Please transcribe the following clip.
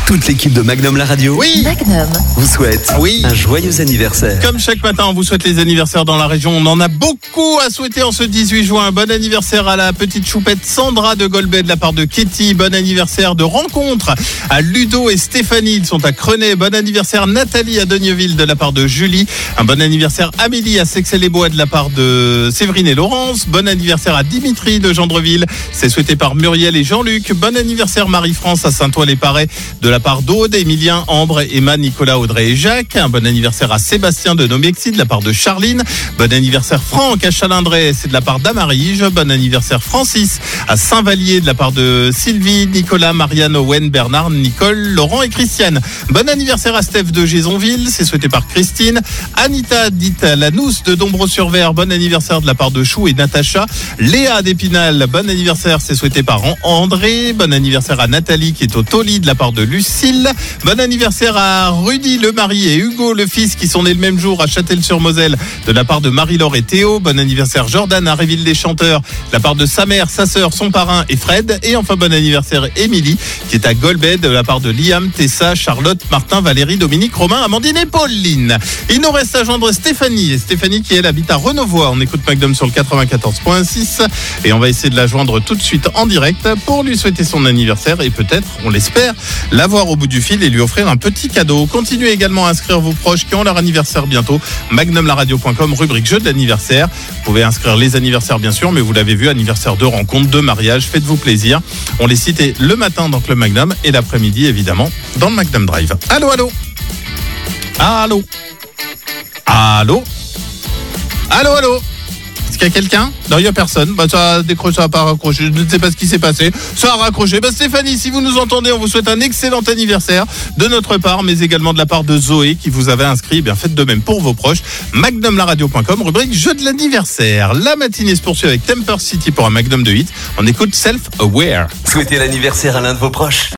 Toute l'équipe de Magnum la radio Magnum. vous souhaite un joyeux anniversaire. Comme chaque matin, on vous souhaite les anniversaires dans la région. On en a beaucoup à souhaiter en ce 18 juin. Bon anniversaire à la petite choupette Sandra de Golbet de la part de Katie. Bon anniversaire de rencontre à Ludo et Stéphanie. Ils sont à Crenay. Bon anniversaire Nathalie à Dogneuville de la part de Julie. Un bon anniversaire Amélie à Sexcey-les-Bois de la part de Séverine et Laurence. Bon anniversaire à Dimitri de Gendreville. C'est souhaité par Muriel et Jean-Luc. Bon anniversaire Marie-France à Saint-Ouen-les-Parrais de la part d'Aude, Emilien, Ambre, Emma, Nicolas, Audrey et Jacques. Un bon anniversaire à Sébastien de Nomexi de la part de Charline. Bon anniversaire Franck à Chalindrey, c'est de la part d'Amarige. Bon anniversaire Francis à Saint-Vallier de la part de Sylvie, Nicolas, Marianne, Owen, Bernard, Nicole, Laurent et Christiane. Bon anniversaire à Steph de Gézonville, c'est souhaité par Christine. Anita, dite Lanous de Dombreau-sur-Ver, bon anniversaire de la part de Chou et Natacha. Léa d'Épinal, bon anniversaire, c'est souhaité par André. Bon anniversaire à Nathalie qui est au Toli de la part de Lucille. Bon anniversaire à Rudy le mari et Hugo le fils qui sont nés le même jour à Châtel-sur-Moselle de la part de Marie-Laure et Théo. Bon anniversaire Jordan à Réville-les-Chanteurs de la part de sa mère, sa sœur, son parrain et Fred. Et enfin bon anniversaire Émilie qui est à Golbet de la part de Liam, Tessa, Charlotte, Martin, Valérie, Dominique, Romain, Amandine et Pauline. Il nous reste à joindre Stéphanie. Et Stéphanie qui elle habite à Renauvoid. On écoute Magnum sur le 94.6 et on va essayer de la joindre tout de suite en direct pour lui souhaiter son anniversaire et peut-être, on l'espère, l'avoir au bout du fil et lui offrir un petit cadeau. Continuez également à inscrire vos proches qui ont leur anniversaire bientôt. magnumlaradio.com, rubrique jeu de l'anniversaire. Vous pouvez inscrire les anniversaires bien sûr, mais vous l'avez vu, anniversaire de rencontre, de mariage, faites-vous plaisir. On les citait le matin dans Club Magnum et l'après-midi évidemment dans le Magnum Drive. Allô, allô. Allô. Allô. Allô, allô. Est-ce qu'il y a quelqu'un? Non, il n'y a personne. Ça a décroché, ça n'a pas raccroché. Je ne sais pas ce qui s'est passé. Ça a raccroché. Stéphanie, si vous nous entendez, on vous souhaite un excellent anniversaire de notre part, mais également de la part de Zoé qui vous avait inscrit. Eh bien, faites de même pour vos proches. magnumlaradio.com, rubrique jeu de l'anniversaire. La matinée se poursuit avec Temper City pour un Magnum de 8. On écoute Self-Aware. Souhaitez l'anniversaire à l'un de vos proches.